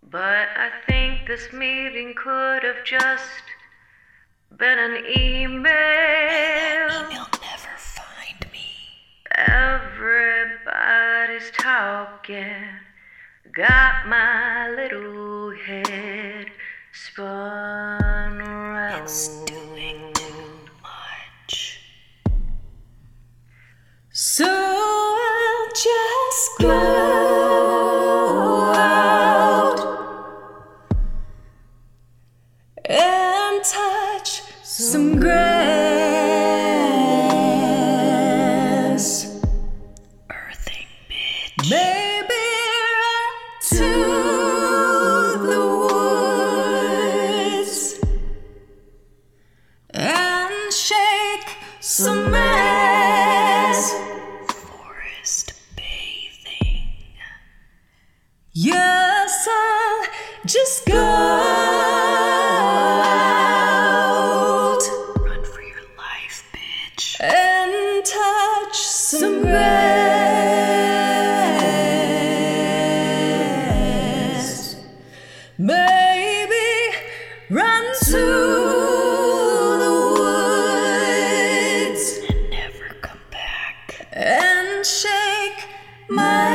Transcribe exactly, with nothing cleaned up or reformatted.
But I think this meeting could have just been an email. May that email never find me. Everybody's talking, got my little head spun around. It's doing too much. So I'll just go out and touch some grass. Earthing bitch. Maybe run to the woods and shake some ass. Forest bathing. Yes, I'll just go out Run for your life, bitch. and touch some grass. Maybe run to the woods And never come back. and shake my